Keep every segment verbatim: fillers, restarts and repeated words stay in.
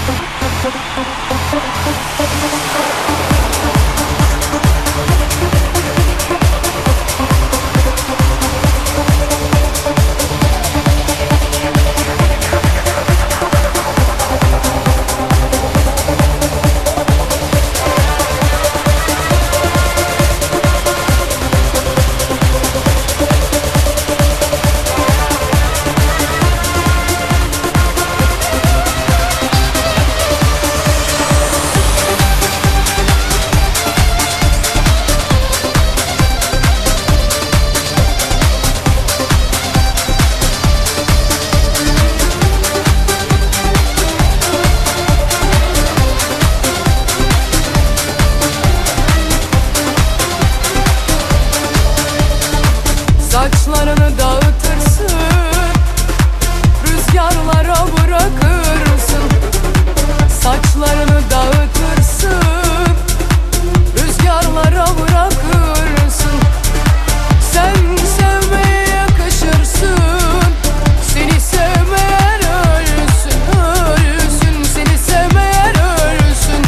Saçlarını dağıtırsın, rüzgarlara bırakırsın. Saçlarını dağıtırsın, rüzgarlara bırakırsın. Sen sevmeye yakışırsın, seni sevmeyen ölsün, ölsün. Seni sevmeyen ölsün.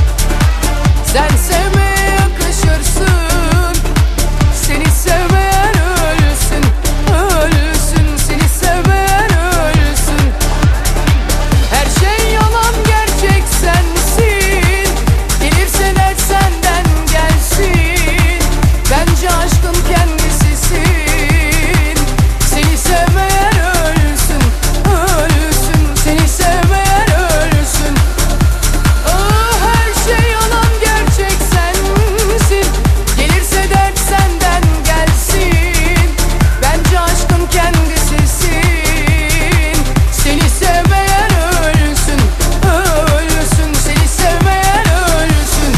Sen sevmeye yakışırsın, seni sevmeyen ölsün, ölsün. Seni sevmeyen ölsün. Her şey yalan, gerçek sensin. Gelirse dert senden gelsin. Bence aşkın kendisisin. Seni sevmeyen ölsün, ölsün. Seni sevmeyen ölsün. Ah, her şey yalan, gerçek sensin. Gelirse dert senden gelsin. Bence aşkın kendisisin. Seni sevmeyen ölsün, ölsün. Seni sevmeyen ölsün.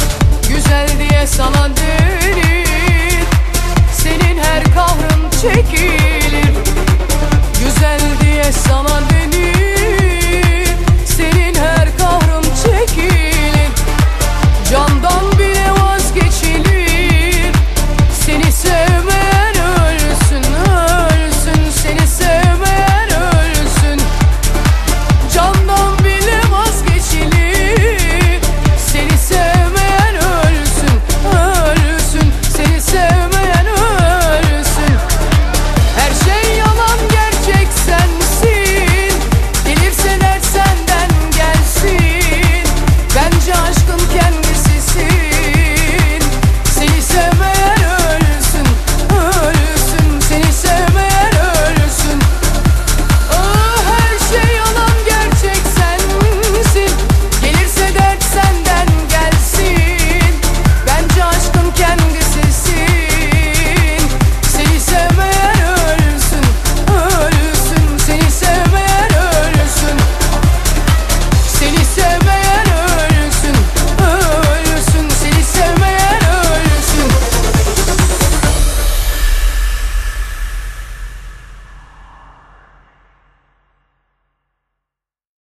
Güzel diye sana denir, senin her kahrın çekil.